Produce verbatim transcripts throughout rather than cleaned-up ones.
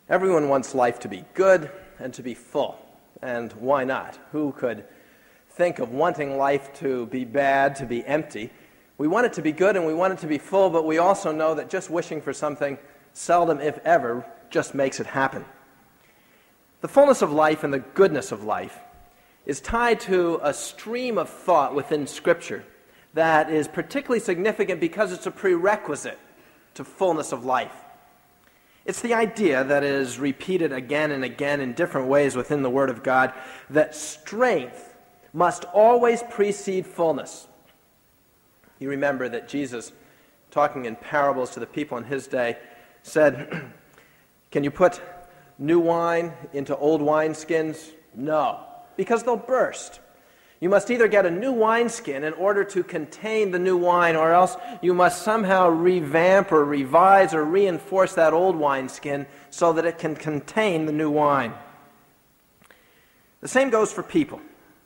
Everyone wants life to be good and to be full. And why not? Who could think of wanting life to be bad, to be empty? We want it to be good and we want it to be full, but we also know that just wishing for something seldom, if ever, just makes it happen. The fullness of life and the goodness of life is tied to a stream of thought within Scripture that is particularly significant because it's a prerequisite to fullness of life. It's the idea that is repeated again and again in different ways within the Word of God that strength must always precede fullness. You remember that Jesus, talking in parables to the people in his day, said, "Can you put new wine into old wineskins? No, because they'll burst. You must either get a new wineskin in order to contain the new wine, or else you must somehow revamp or revise or reinforce that old wineskin so that it can contain the new wine." The same goes for people.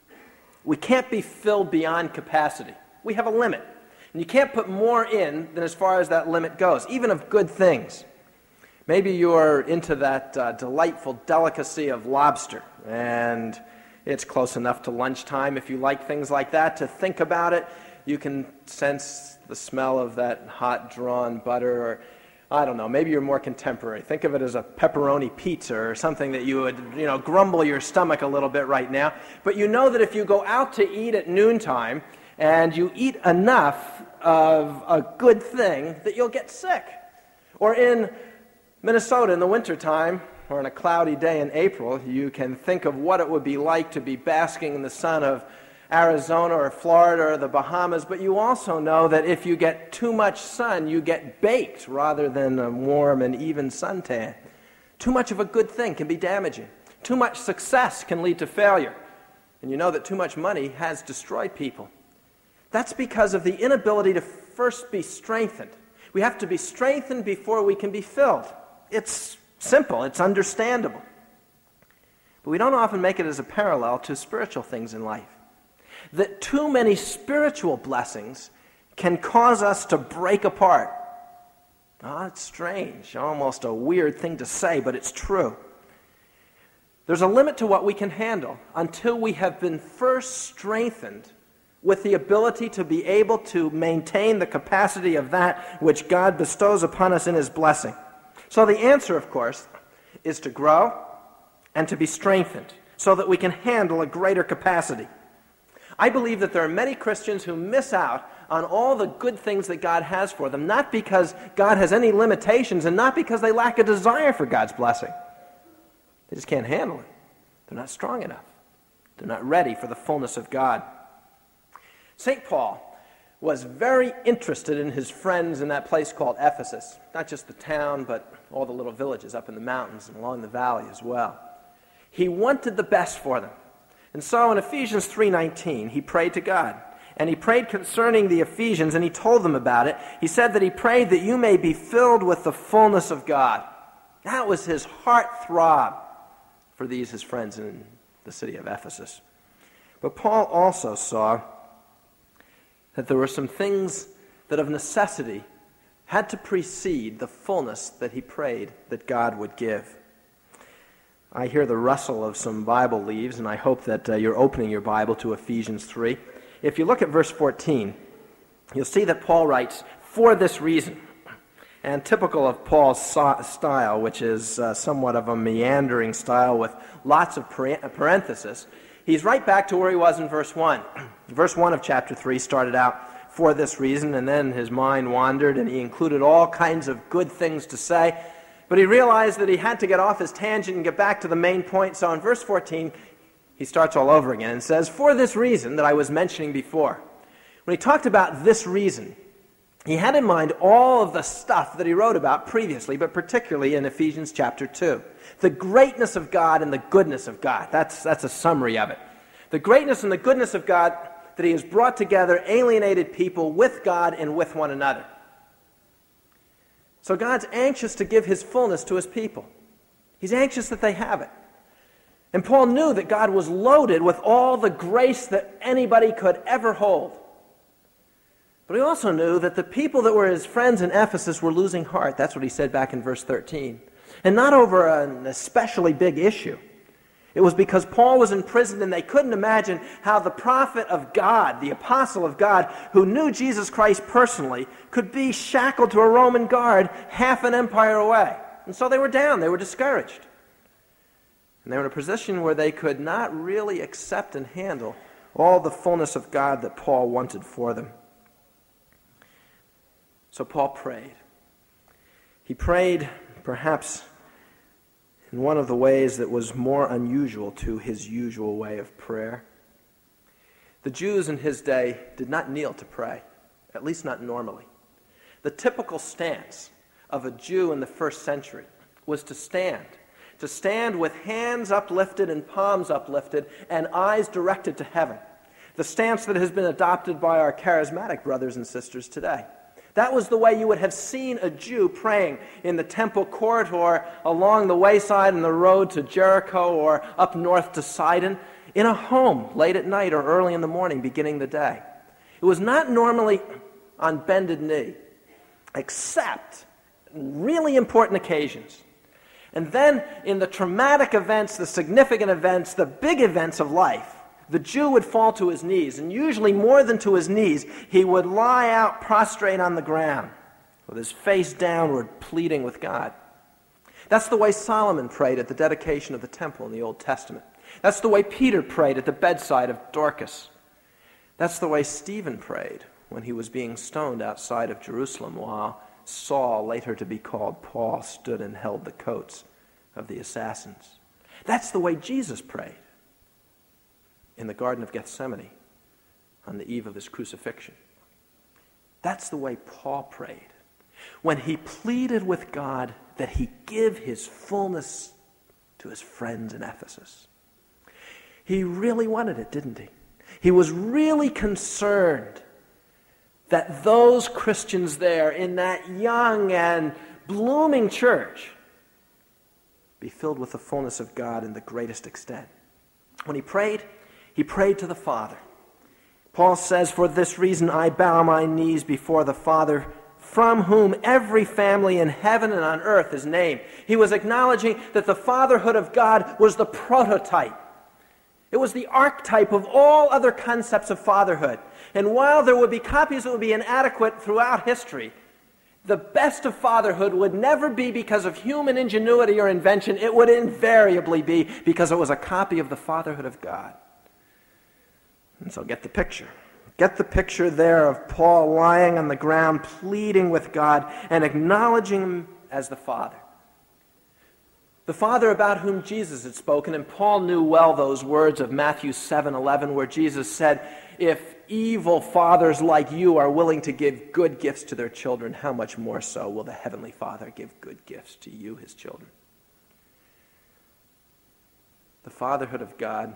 We can't be filled beyond capacity. We have a limit. And you can't put more in than as far as that limit goes, even of good things. Maybe you're into that uh, delightful delicacy of lobster, and it's close enough to lunchtime, if you like things like that, to think about it. You can sense the smell of that hot drawn butter, or I don't know, maybe you're more contemporary. Think of it as a pepperoni pizza or something that you would, you know, grumble your stomach a little bit right now. But you know that if you go out to eat at noontime and you eat enough of a good thing, that you'll get sick. Or in Minnesota in the wintertime, or on a cloudy day in April, you can think of what it would be like to be basking in the sun of Arizona or Florida or the Bahamas, but you also know that if you get too much sun, you get baked rather than a warm and even suntan. Too much of a good thing can be damaging. Too much success can lead to failure. And you know that too much money has destroyed people. That's because of the inability to first be strengthened. We have to be strengthened before we can be filled. It's simple, it's understandable. But we don't often make it as a parallel to spiritual things in life. That too many spiritual blessings can cause us to break apart. Oh, it's strange, almost a weird thing to say, but it's true. There's a limit to what we can handle until we have been first strengthened with the ability to be able to maintain the capacity of that which God bestows upon us in His blessing. So the answer, of course, is to grow and to be strengthened so that we can handle a greater capacity. I believe that there are many Christians who miss out on all the good things that God has for them, not because God has any limitations and not because they lack a desire for God's blessing. They just can't handle it. They're not strong enough. They're not ready for the fullness of God. Saint Paul was very interested in his friends in that place called Ephesus. Not just the town, but all the little villages up in the mountains and along the valley as well. He wanted the best for them. And so in Ephesians three nineteen, he prayed to God. And he prayed concerning the Ephesians, and he told them about it. He said that he prayed that you may be filled with the fullness of God. That was his heart throb for these, his friends in the city of Ephesus. But Paul also saw that there were some things that of necessity had to precede the fullness that he prayed that God would give. I hear the rustle of some Bible leaves, and I hope that uh, you're opening your Bible to Ephesians three. If you look at verse fourteen, you'll see that Paul writes, "For this reason," and typical of Paul's so- style, which is uh, somewhat of a meandering style with lots of par- parentheses, he's right back to where he was in verse one. Verse one of chapter three started out, "For this reason," and then his mind wandered, and he included all kinds of good things to say. But he realized that he had to get off his tangent and get back to the main point. So in verse fourteen, he starts all over again and says, "For this reason," that I was mentioning before. When he talked about this reason, he had in mind all of the stuff that he wrote about previously, but particularly in Ephesians chapter two. The greatness of God and the goodness of God. That's, that's a summary of it. The greatness and the goodness of God, that he has brought together alienated people with God and with one another. So God's anxious to give his fullness to his people. He's anxious that they have it. And Paul knew that God was loaded with all the grace that anybody could ever hold. But he also knew that the people that were his friends in Ephesus were losing heart. That's what he said back in verse thirteen. And not over an especially big issue. It was because Paul was in prison and they couldn't imagine how the prophet of God, the apostle of God, who knew Jesus Christ personally, could be shackled to a Roman guard half an empire away. And so they were down, they were discouraged. And they were in a position where they could not really accept and handle all the fullness of God that Paul wanted for them. So Paul prayed. He prayed perhaps in one of the ways that was more unusual to his usual way of prayer. The Jews in his day did not kneel to pray, at least not normally. The typical stance of a Jew in the first century was to stand, to stand with hands uplifted and palms uplifted and eyes directed to heaven, the stance that has been adopted by our charismatic brothers and sisters today. That was the way you would have seen a Jew praying in the temple court or along the wayside in the road to Jericho or up north to Sidon, in a home late at night or early in the morning beginning the day. It was not normally on bended knee, except really important occasions. And then in the traumatic events, the significant events, the big events of life, the Jew would fall to his knees, and usually more than to his knees, he would lie out prostrate on the ground with his face downward, pleading with God. That's the way Solomon prayed at the dedication of the temple in the Old Testament. That's the way Peter prayed at the bedside of Dorcas. That's the way Stephen prayed when he was being stoned outside of Jerusalem while Saul, later to be called Paul, stood and held the coats of the assassins. That's the way Jesus prayed in the Garden of Gethsemane on the eve of his crucifixion. That's the way Paul prayed when he pleaded with God that he give his fullness to his friends in Ephesus. He really wanted it, didn't he? He was really concerned that those Christians there in that young and blooming church be filled with the fullness of God in the greatest extent. When he prayed, he prayed to the Father. Paul says, "For this reason I bow my knees before the Father, from whom every family in heaven and on earth is named." He was acknowledging that the fatherhood of God was the prototype. It was the archetype of all other concepts of fatherhood. And while there would be copies that would be inadequate throughout history, the best of fatherhood would never be because of human ingenuity or invention. It would invariably be because it was a copy of the fatherhood of God. And so get the picture. Get the picture there of Paul lying on the ground, pleading with God and acknowledging him as the Father. The Father about whom Jesus had spoken, and Paul knew well those words of Matthew seven eleven, where Jesus said, "If evil fathers like you are willing to give good gifts to their children, how much more so will the Heavenly Father give good gifts to you, his children?" The fatherhood of God,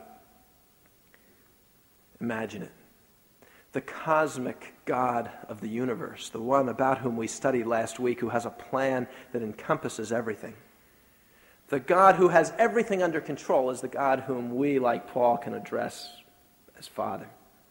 imagine it. The cosmic God of the universe, the one about whom we studied last week, who has a plan that encompasses everything. The God who has everything under control is the God whom we, like Paul, can address as Father.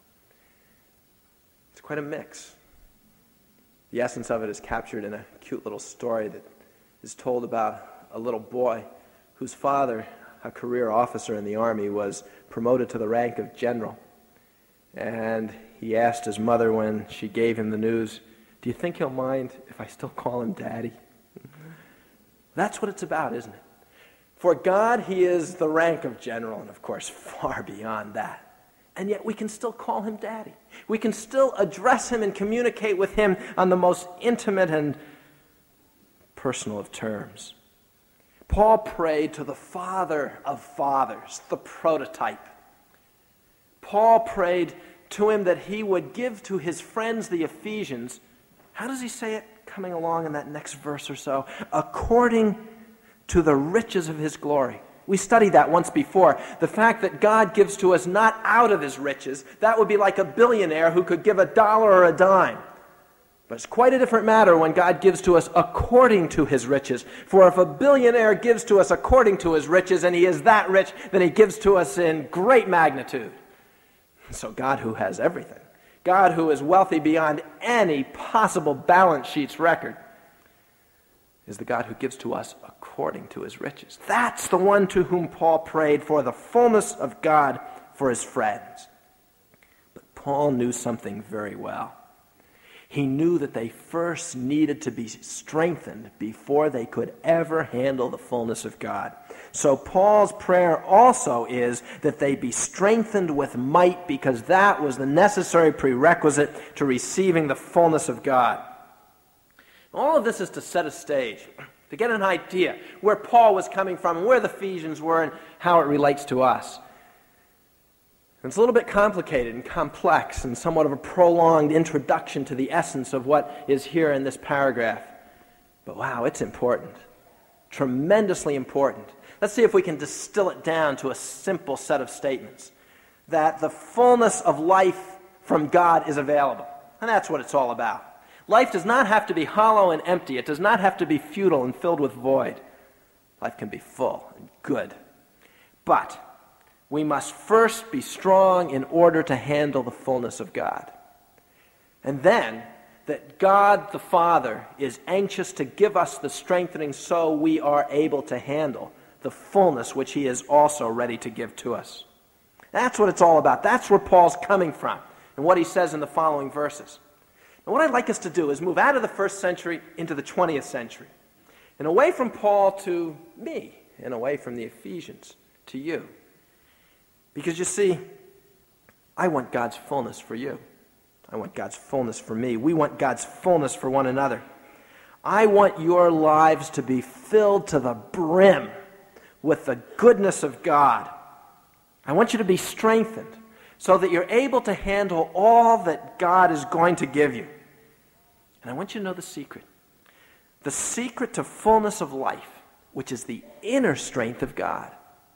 It's quite a mix. The essence of it is captured in a cute little story that is told about a little boy whose father, a career officer in the army, was promoted to the rank of general. And he asked his mother when she gave him the news, "Do you think he'll mind if I still call him Daddy?" That's what it's about, isn't it? For God, he is the rank of general, and of course, far beyond that. And yet we can still call him Daddy. We can still address him and communicate with him on the most intimate and personal of terms. Paul prayed to the Father of fathers, the prototype. Paul prayed to him that he would give to his friends, the Ephesians, how does he say it coming along in that next verse or so? According to the riches of his glory. We studied that once before. The fact that God gives to us not out of his riches, that would be like a billionaire who could give a dollar or a dime. But it's quite a different matter when God gives to us according to his riches. For if a billionaire gives to us according to his riches, and he is that rich, then he gives to us in great magnitude. So God, who has everything, God who is wealthy beyond any possible balance sheet's record, is the God who gives to us according to his riches. That's the one to whom Paul prayed for the fullness of God for his friends. But Paul knew something very well. He knew that they first needed to be strengthened before they could ever handle the fullness of God. So Paul's prayer also is that they be strengthened with might, because that was the necessary prerequisite to receiving the fullness of God. All of this is to set a stage, to get an idea where Paul was coming from and where the Ephesians were and how it relates to us. It's a little bit complicated and complex and somewhat of a prolonged introduction to the essence of what is here in this paragraph. But wow, it's important. Tremendously important. Let's see if we can distill it down to a simple set of statements. That the fullness of life from God is available. And that's what it's all about. Life does not have to be hollow and empty. It does not have to be futile and filled with void. Life can be full and good. But we must first be strong in order to handle the fullness of God. And then, that God the Father is anxious to give us the strengthening so we are able to handle the fullness which he is also ready to give to us. That's what it's all about. That's where Paul's coming from and what he says in the following verses. And what I'd like us to do is move out of the first century into the twentieth century and away from Paul to me and away from the Ephesians to you. Because you see, I want God's fullness for you. I want God's fullness for me. We want God's fullness for one another. I want your lives to be filled to the brim with the goodness of God. I want you to be strengthened so that you're able to handle all that God is going to give you. And I want you to know the secret. The secret to fullness of life, which is the inner strength of God.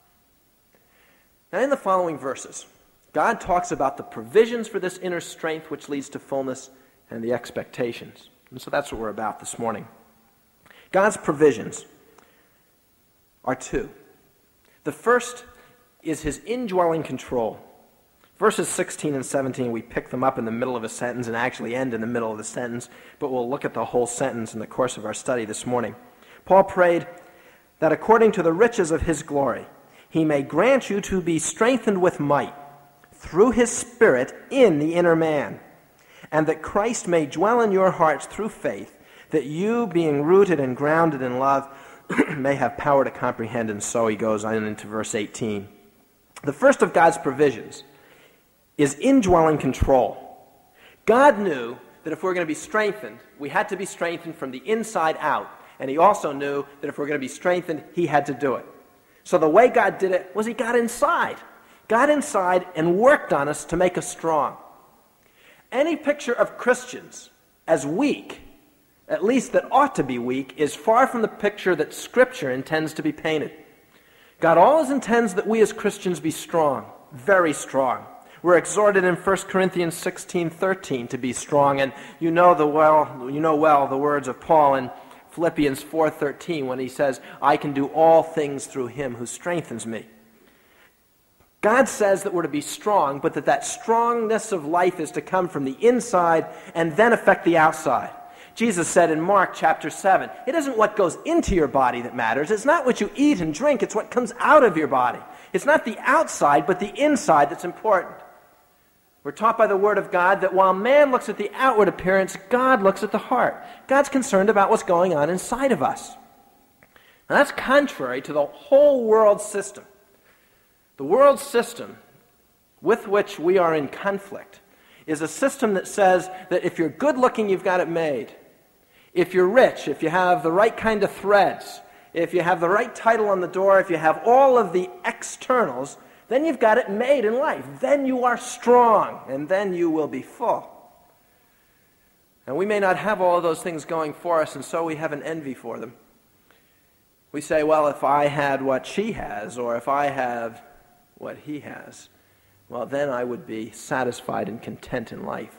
Now, in the following verses, God talks about the provisions for this inner strength which leads to fullness and the expectations. And so that's what we're about this morning. God's provisions are two. The first is his indwelling control. Verses sixteen and seventeen, we pick them up in the middle of a sentence and actually end in the middle of the sentence, but we'll look at the whole sentence in the course of our study this morning. Paul prayed that according to the riches of his glory, he may grant you to be strengthened with might through his Spirit in the inner man, and that Christ may dwell in your hearts through faith, that you, being rooted and grounded in love, may have power to comprehend. And so he goes on into verse eighteen. The first of God's provisions is indwelling control. God knew that if we're going to be strengthened, we had to be strengthened from the inside out. And he also knew that if we're going to be strengthened, he had to do it. So the way God did it was he got inside. Got inside and worked on us to make us strong. Any picture of Christians as weak, at least that ought to be weak, is far from the picture that Scripture intends to be painted. God always intends that we as Christians be strong, very strong. We're exhorted in First Corinthians sixteen thirteen to be strong, and you know the well, you know well the words of Paul in Philippians four thirteen when he says, I can do all things through him who strengthens me. God says that we're to be strong, but that that strongness of life is to come from the inside and then affect the outside. Jesus said in Mark chapter seven, it isn't what goes into your body that matters. It's not what you eat and drink. It's what comes out of your body. It's not the outside, but the inside that's important. We're taught by the Word of God that while man looks at the outward appearance, God looks at the heart. God's concerned about what's going on inside of us. Now that's contrary to the whole world system. The world system with which we are in conflict is a system that says that if you're good looking, you've got it made. If you're rich, if you have the right kind of threads, if you have the right title on the door, if you have all of the externals, then you've got it made in life. Then you are strong, and then you will be full. And we may not have all of those things going for us, and so we have an envy for them. We say, well, if I had what she has, or if I have what he has, well, then I would be satisfied and content in life.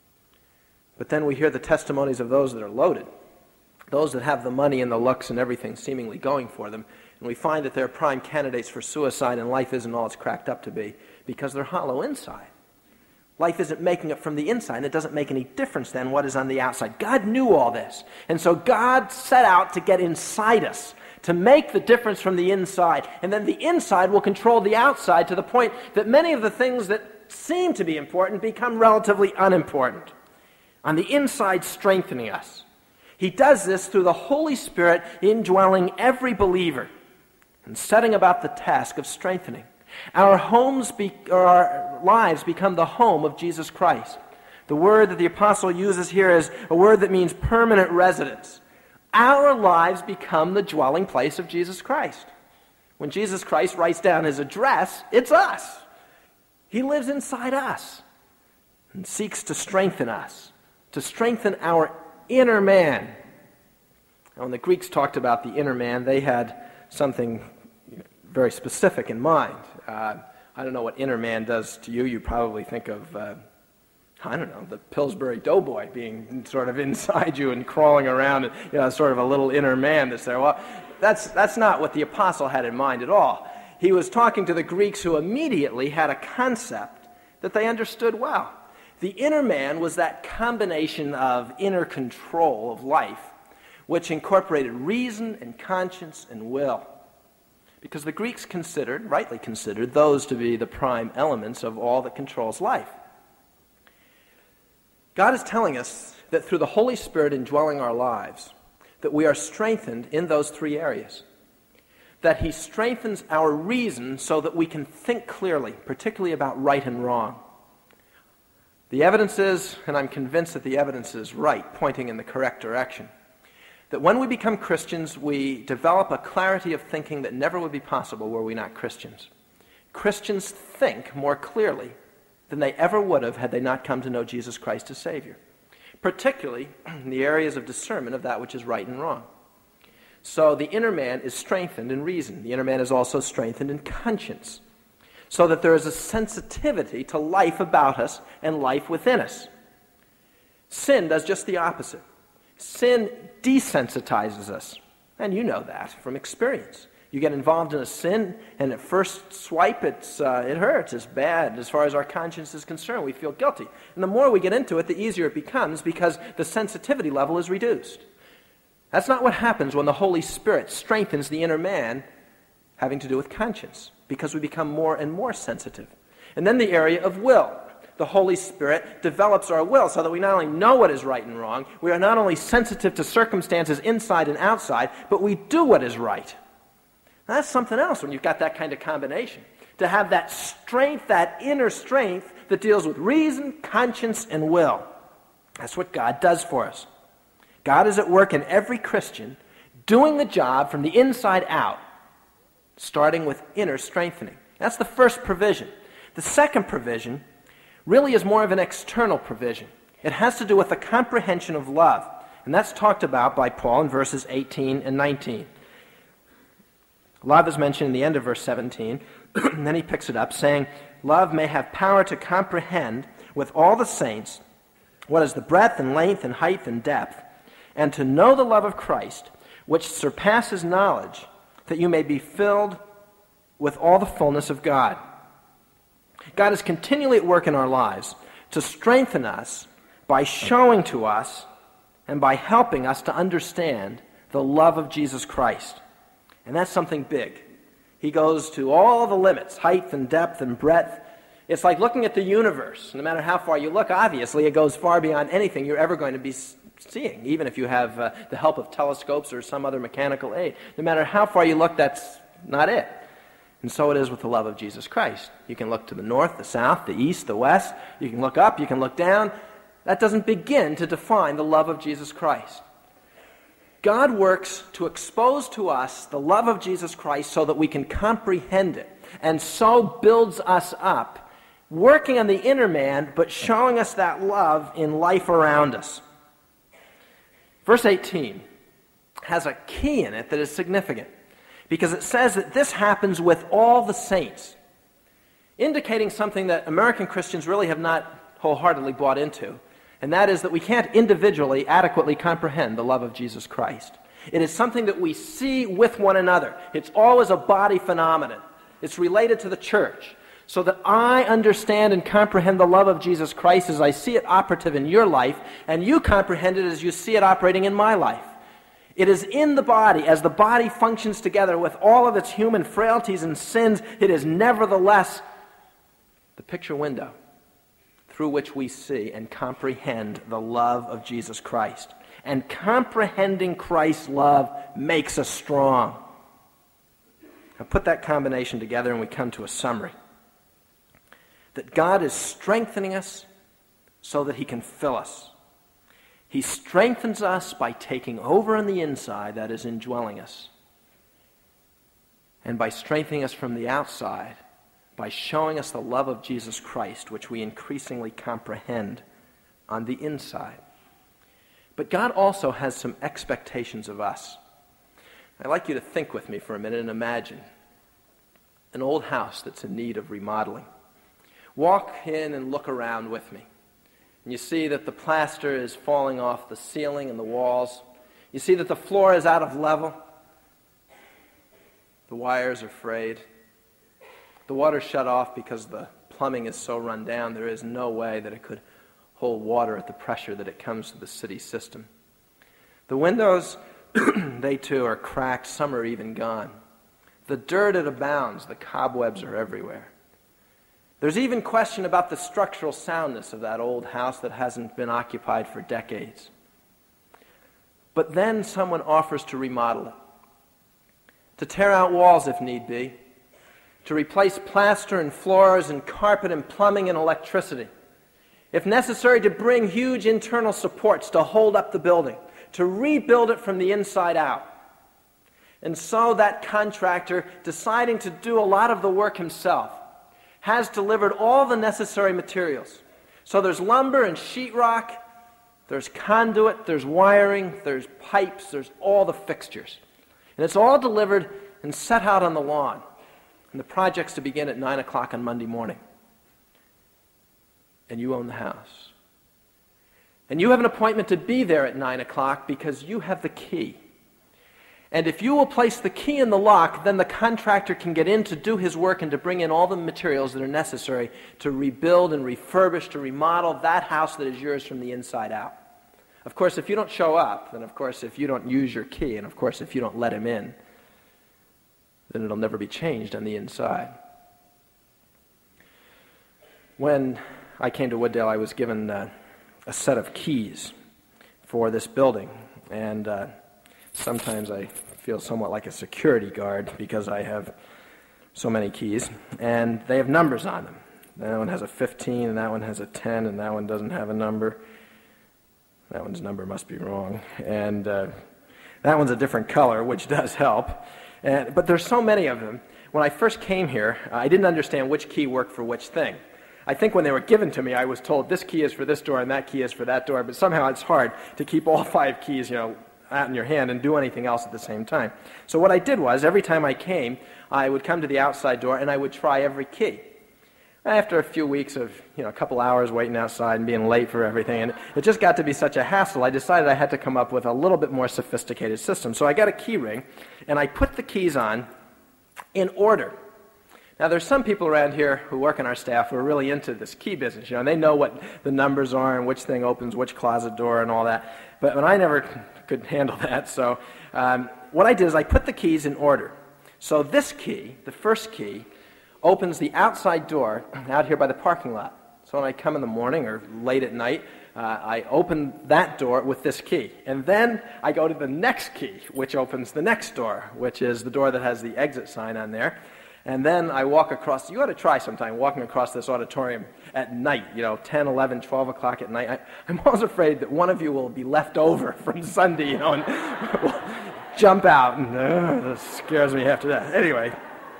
But then we hear the testimonies of those that are loaded, those that have the money and the looks and everything seemingly going for them, and we find that they're prime candidates for suicide and life isn't all it's cracked up to be because they're hollow inside. Life isn't making it from the inside, and it doesn't make any difference then what is on the outside. God knew all this. And so God set out to get inside us, to make the difference from the inside. And then the inside will control the outside to the point that many of the things that seem to be important become relatively unimportant. On the inside, strengthening us. He does this through the Holy Spirit indwelling every believer and setting about the task of strengthening. Our homes be, or our lives become the home of Jesus Christ. The word that the apostle uses here is a word that means permanent residence. Our lives become the dwelling place of Jesus Christ. When Jesus Christ writes down his address, it's us. He lives inside us and seeks to strengthen us, to strengthen our inner man. Now, when the Greeks talked about the inner man, they had something very specific in mind. Uh, I don't know what inner man does to you. You probably think of, uh, I don't know, the Pillsbury Doughboy being sort of inside you and crawling around, and, you know, sort of a little inner man that's there. Well, that's, that's not what the apostle had in mind at all. He was talking to the Greeks who immediately had a concept that they understood well. The inner man was that combination of inner control of life, which incorporated reason and conscience and will. Because the Greeks considered, rightly considered, those to be the prime elements of all that controls life. God is telling us that through the Holy Spirit indwelling our lives, that we are strengthened in those three areas. That he strengthens our reason so that we can think clearly, particularly about right and wrong. The evidence is, and I'm convinced that the evidence is right, pointing in the correct direction, that when we become Christians, we develop a clarity of thinking that never would be possible were we not Christians. Christians think more clearly than they ever would have had they not come to know Jesus Christ as Savior, particularly in the areas of discernment of that which is right and wrong. So the inner man is strengthened in reason. The inner man is also strengthened in conscience, so that there is a sensitivity to life about us and life within us. Sin does just the opposite. Sin desensitizes us, and you know that from experience. You get involved in a sin, and at first swipe, it's, uh, it hurts. It's bad. As far as our conscience is concerned, we feel guilty. And the more we get into it, the easier it becomes because the sensitivity level is reduced. That's not what happens when the Holy Spirit strengthens the inner man having to do with conscience, because we become more and more sensitive. And then the area of will. The Holy Spirit develops our will so that we not only know what is right and wrong, we are not only sensitive to circumstances inside and outside, but we do what is right. Now, that's something else when you've got that kind of combination. To have that strength, that inner strength that deals with reason, conscience, and will. That's what God does for us. God is at work in every Christian, doing the job from the inside out, starting with inner strengthening. That's the first provision. The second provision really is more of an external provision. It has to do with the comprehension of love. And that's talked about by Paul in verses eighteen and nineteen. Love is mentioned in the end of verse seventeen, and then he picks it up, saying, love may have power to comprehend with all the saints what is the breadth and length and height and depth, and to know the love of Christ, which surpasses knowledge, that you may be filled with all the fullness of God. God is continually at work in our lives to strengthen us by showing to us and by helping us to understand the love of Jesus Christ. And that's something big. He goes to all the limits, height and depth and breadth. It's like looking at the universe. No matter how far you look, obviously, it goes far beyond anything you're ever going to be seeing, even if you have uh, the help of telescopes or some other mechanical aid. No matter how far you look, that's not it. And so it is with the love of Jesus Christ. You can look to the north, the south, the east, the west. You can look up, you can look down. That doesn't begin to define the love of Jesus Christ. God works to expose to us the love of Jesus Christ so that we can comprehend it, and so builds us up, working on the inner man, but showing us that love in life around us. Verse eighteen has a key in it that is significant, because it says that this happens with all the saints, indicating something that American Christians really have not wholeheartedly bought into, and that is that we can't individually adequately comprehend the love of Jesus Christ. It is something that we see with one another. It's always a body phenomenon. It's related to the church. so that I understand and comprehend the love of Jesus Christ as I see it operative in your life, and you comprehend it as you see it operating in my life. It is in the body, as the body functions together with all of its human frailties and sins, it is nevertheless the picture window through which we see and comprehend the love of Jesus Christ. And comprehending Christ's love makes us strong. Now put that combination together and we come to a summary. That God is strengthening us so that he can fill us. He strengthens us by taking over on the inside, that is, indwelling us. And by strengthening us from the outside, by showing us the love of Jesus Christ, which we increasingly comprehend on the inside. But God also has some expectations of us. I'd like you to think with me for a minute and imagine an old house that's in need of remodeling. Walk in and look around with me. And you see that the plaster is falling off the ceiling and the walls. You see that the floor is out of level. The wires are frayed. The water's shut off because the plumbing is so run down, there is no way that it could hold water at the pressure that it comes to the city system. The windows, they too are cracked, some are even gone. The dirt, it abounds, the cobwebs are everywhere. There's even question about the structural soundness of that old house that hasn't been occupied for decades. But then someone offers to remodel it, to tear out walls if need be, to replace plaster and floors and carpet and plumbing and electricity. If necessary, to bring huge internal supports to hold up the building, to rebuild it from the inside out. And so that contractor, deciding to do a lot of the work himself, has delivered all the necessary materials. So there's lumber and sheetrock, there's conduit, there's wiring, there's pipes, there's all the fixtures. And it's all delivered and set out on the lawn. And the project's to begin at nine o'clock on Monday morning. And you own the house. And you have an appointment to be there at nine o'clock because you have the key. And if you will place the key in the lock, then the contractor can get in to do his work and to bring in all the materials that are necessary to rebuild and refurbish, to remodel that house that is yours from the inside out. Of course, if you don't show up, then of course if you don't use your key, and of course if you don't let him in, then it'll never be changed on the inside. When I came to Wooddale, I was given uh, a set of keys for this building, and uh, sometimes I feel somewhat like a security guard because I have so many keys, and they have numbers on them. That one has a fifteen, and that one has a ten, and that one doesn't have a number. That one's number must be wrong, and uh, that one's a different color, which does help. And, but there's so many of them. When I first came here, I didn't understand which key worked for which thing. I think when they were given to me, I was told this key is for this door and that key is for that door, but somehow it's hard to keep all five keys, you know, out in your hand and do anything else at the same time. So what I did was, every time I came, I would come to the outside door and I would try every key. After a few weeks of, you know, a couple hours waiting outside and being late for everything, and it just got to be such a hassle, I decided I had to come up with a little bit more sophisticated system. So I got a key ring, and I put the keys on in order. Now, there's some people around here who work on our staff who are really into this key business, you know, and they know what the numbers are and which thing opens which closet door and all that. But, but I never could handle that, so um, what I did is I put the keys in order. So this key, the first key, opens the outside door out here by the parking lot. So when I come in the morning or late at night, uh, I open that door with this key. And then I go to the next key, which opens the next door, which is the door that has the exit sign on there. And then I walk across, you ought to try sometime walking across this auditorium at night, you know, ten, eleven, twelve o'clock at night. I, I'm always afraid that one of you will be left over from Sunday, you know, and will jump out. And uh, that scares me after that. Anyway.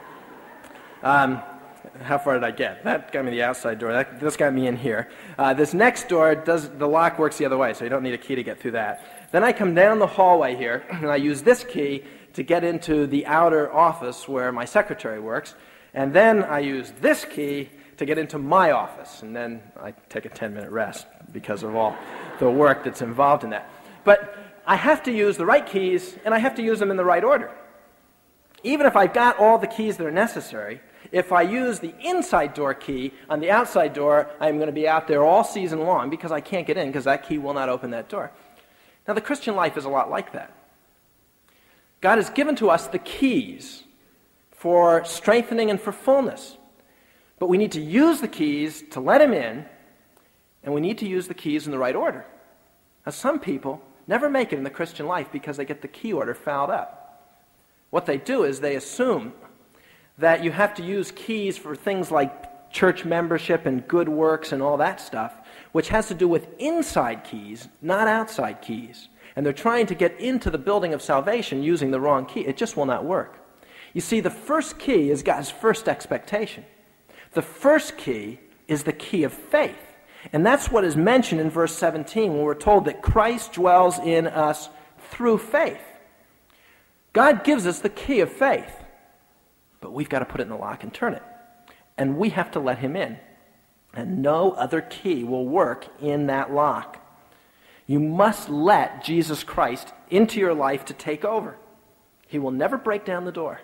Um, how far did I get? That got me the outside door. That, this got me in here. Uh, this next door, does the lock works the other way, so you don't need a key to get through that. Then I come down the hallway here, and I use this key to get into the outer office where my secretary works. And then I use this key to get into my office. And then I take a ten-minute rest because of all the work that's involved in that. But I have to use the right keys, and I have to use them in the right order. Even if I've got all the keys that are necessary, if I use the inside door key on the outside door, I'm going to be out there all season long because I can't get in because that key will not open that door. Now, the Christian life is a lot like that. God has given to us the keys for strengthening and for fullness. But we need to use the keys to let him in, and we need to use the keys in the right order. Now, some people never make it in the Christian life because they get the key order fouled up. What they do is they assume that you have to use keys for things like church membership and good works and all that stuff, which has to do with inside keys, not outside keys. And they're trying to get into the building of salvation using the wrong key. It just will not work. You see, the first key is God's first expectation. The first key is the key of faith. And that's what is mentioned in verse seventeen when we're told that Christ dwells in us through faith. God gives us the key of faith, but we've got to put it in the lock and turn it. And we have to let him in. And no other key will work in that lock. You must let Jesus Christ into your life to take over. He will never break down the door.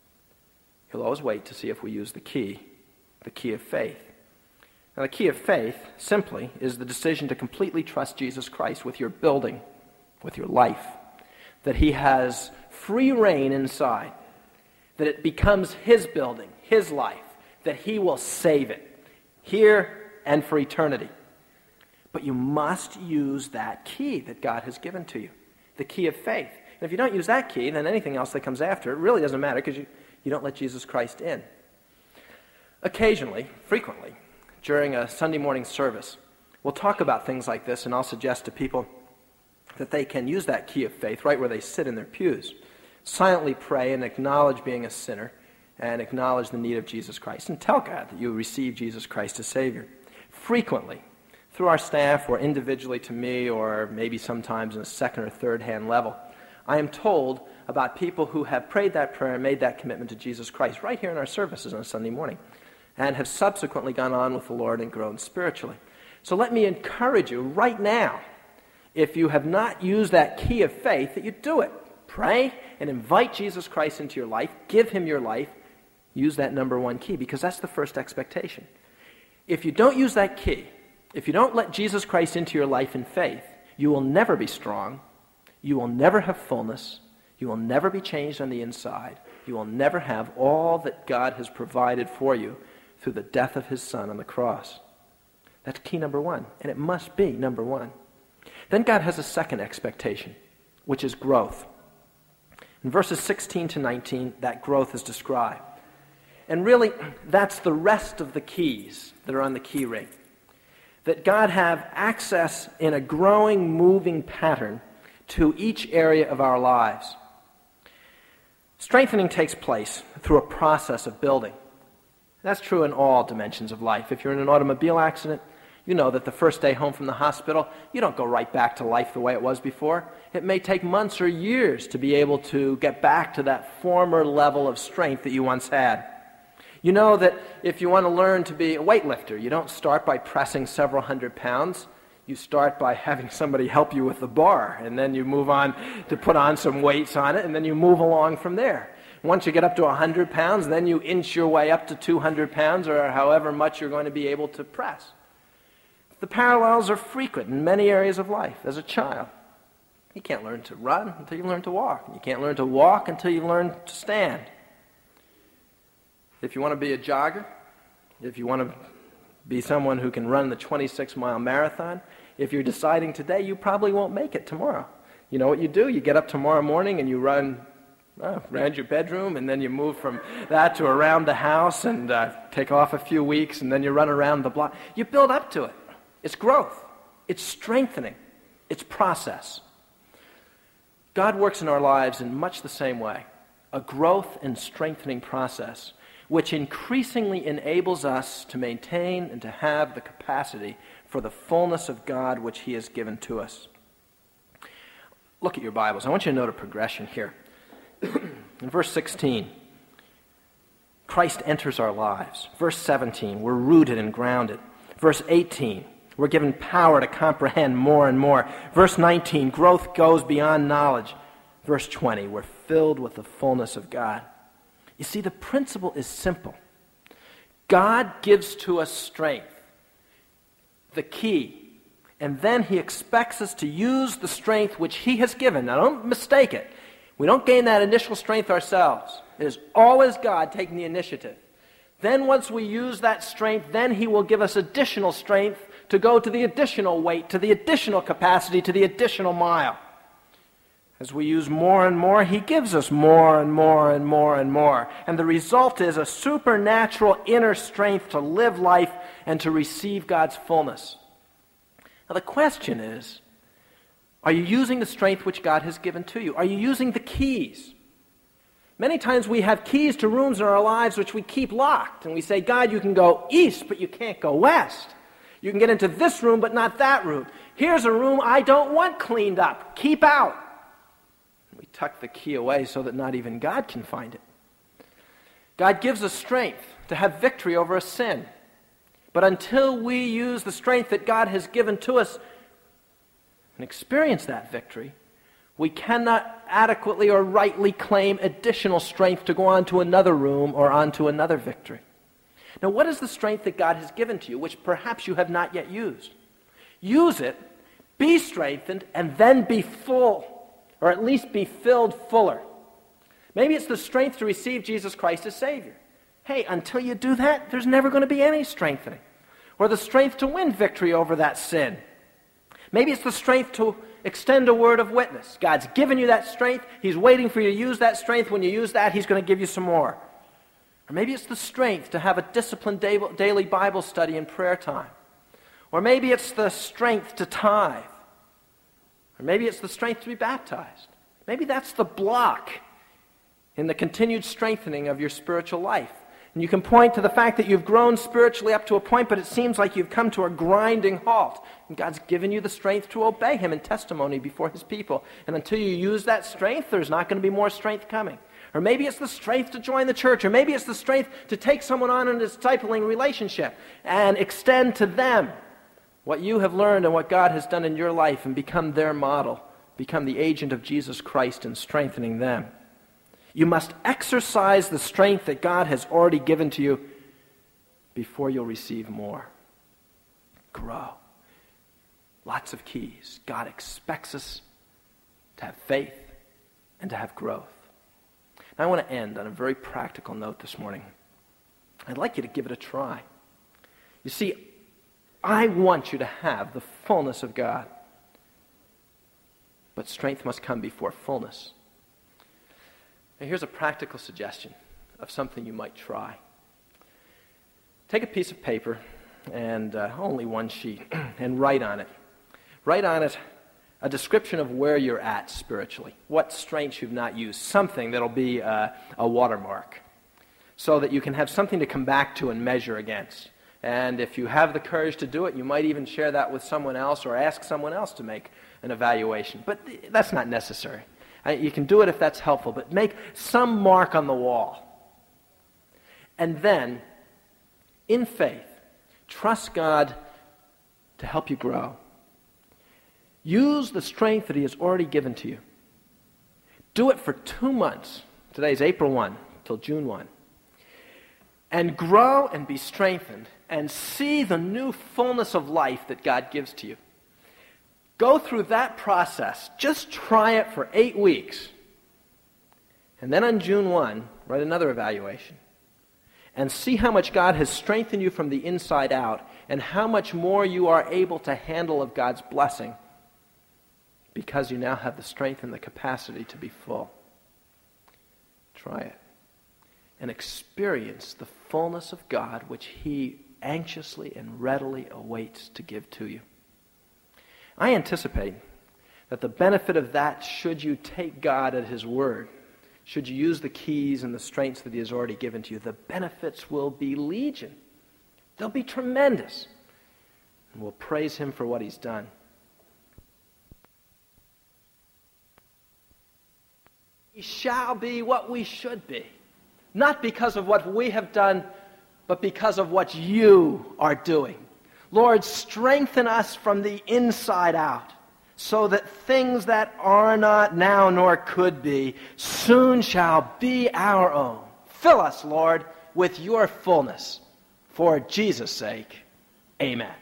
He'll always wait to see if we use the key, the key of faith. Now, the key of faith, simply, is the decision to completely trust Jesus Christ with your building, with your life, that he has free reign inside, that it becomes his building, his life, that he will save it, here and for eternity. But you must use that key that God has given to you, the key of faith. And if you don't use that key, then anything else that comes after, it really doesn't matter because you, you don't let Jesus Christ in. Occasionally, frequently, during a Sunday morning service, we'll talk about things like this, and I'll suggest to people that they can use that key of faith right where they sit in their pews, silently pray and acknowledge being a sinner and acknowledge the need of Jesus Christ, and tell God that you receive Jesus Christ as Savior. Frequently, through our staff or individually to me or maybe sometimes in a second or third hand level, I am told about people who have prayed that prayer and made that commitment to Jesus Christ right here in our services on a Sunday morning and have subsequently gone on with the Lord and grown spiritually. So let me encourage you right now, if you have not used that key of faith, that you do it. Pray and invite Jesus Christ into your life. Give him your life. Use that number one key because that's the first expectation. If you don't use that key, if you don't let Jesus Christ into your life in faith, you will never be strong. You will never have fullness. You will never be changed on the inside. You will never have all that God has provided for you through the death of his Son on the cross. That's key number one, and it must be number one. Then God has a second expectation, which is growth. In verses sixteen to nineteen, that growth is described. And really, that's the rest of the keys that are on the key ring. That God have access in a growing, moving pattern to each area of our lives. Strengthening takes place through a process of building. That's true in all dimensions of life. If you're in an automobile accident, you know that the first day home from the hospital, you don't go right back to life the way it was before. It may take months or years to be able to get back to that former level of strength that you once had. You know that if you want to learn to be a weightlifter, you don't start by pressing several hundred pounds. You start by having somebody help you with the bar, and then you move on to put on some weights on it, and then you move along from there. Once you get up to one hundred pounds, then you inch your way up to two hundred pounds, or however much you're going to be able to press. The parallels are frequent in many areas of life. As a child, you can't learn to run until you learn to walk. You can't learn to walk until you learn to stand. If you want to be a jogger, if you want to be someone who can run the twenty-six mile marathon, if you're deciding today, you probably won't make it tomorrow. You know what you do? You get up tomorrow morning and you run oh, around your bedroom, and then you move from that to around the house and uh, take off a few weeks, and then you run around the block. You build up to it. It's growth. It's strengthening. It's process. God works in our lives in much the same way, a growth and strengthening process, which increasingly enables us to maintain and to have the capacity for the fullness of God which he has given to us. Look at your Bibles. I want you to note a progression here. In verse sixteen, Christ enters our lives. Verse seventeen, we're rooted and grounded. Verse eighteen, we're given power to comprehend more and more. Verse nineteen, growth goes beyond knowledge. Verse twenty, we're filled with the fullness of God. You see, the principle is simple. God gives to us strength, the key, and then he expects us to use the strength which he has given. Now, don't mistake it. We don't gain that initial strength ourselves. It is always God taking the initiative. Then once we use that strength, then he will give us additional strength to go to the additional weight, to the additional capacity, to the additional mile. As we use more and more, he gives us more and more and more and more. And the result is a supernatural inner strength to live life and to receive God's fullness. Now the question is, are you using the strength which God has given to you? Are you using the keys? Many times we have keys to rooms in our lives which we keep locked. And we say, God, you can go east, but you can't go west. You can get into this room, but not that room. Here's a room I don't want cleaned up. Keep out. We tuck the key away so that not even God can find it. God gives us strength to have victory over a sin. But until we use the strength that God has given to us and experience that victory, we cannot adequately or rightly claim additional strength to go on to another room or on to another victory. Now, what is the strength that God has given to you, which perhaps you have not yet used? Use it, be strengthened, and then be full. Or at least be filled fuller. Maybe it's the strength to receive Jesus Christ as Savior. Hey, until you do that, there's never going to be any strengthening. Or the strength to win victory over that sin. Maybe it's the strength to extend a word of witness. God's given you that strength. He's waiting for you to use that strength. When you use that, he's going to give you some more. Or maybe it's the strength to have a disciplined daily Bible study and prayer time. Or maybe it's the strength to tithe. Or maybe it's the strength to be baptized. Maybe that's the block in the continued strengthening of your spiritual life. And you can point to the fact that you've grown spiritually up to a point, but it seems like you've come to a grinding halt. And God's given you the strength to obey him in testimony before his people. And until you use that strength, there's not going to be more strength coming. Or maybe it's the strength to join the church. Or maybe it's the strength to take someone on in a discipling relationship and extend to them what you have learned and what God has done in your life and become their model, become the agent of Jesus Christ in strengthening them. You must exercise the strength that God has already given to you before you'll receive more. Grow. Lots of keys. God expects us to have faith and to have growth. Now I want to end on a very practical note this morning. I'd like you to give it a try. You see, I want you to have the fullness of God. But strength must come before fullness. Now here's a practical suggestion of something you might try. Take a piece of paper, and uh, only one sheet, and write on it. Write on it a description of where you're at spiritually, what strengths you've not used, something that'll be uh, a watermark, so that you can have something to come back to and measure against. And if you have the courage to do it, you might even share that with someone else or ask someone else to make an evaluation. But that's not necessary. You can do it if that's helpful, but make some mark on the wall. And then, in faith, trust God to help you grow. Use the strength that he has already given to you. Do it for two months. Today's April first till June first. And grow and be strengthened and see the new fullness of life that God gives to you. Go through that process. Just try it for eight weeks. And then on June first, write another evaluation. And see how much God has strengthened you from the inside out and how much more you are able to handle of God's blessing because you now have the strength and the capacity to be full. Try it. And experience the fullness of God which he anxiously and readily awaits to give to you. I anticipate that the benefit of that, should you take God at his word, should you use the keys and the strengths that he has already given to you, the benefits will be legion. They'll be tremendous. And we'll praise him for what he's done. We shall be what we should be. Not because of what we have done, but because of what you are doing. Lord, strengthen us from the inside out, so that things that are not now nor could be soon shall be our own. Fill us, Lord, with your fullness. For Jesus' sake, amen.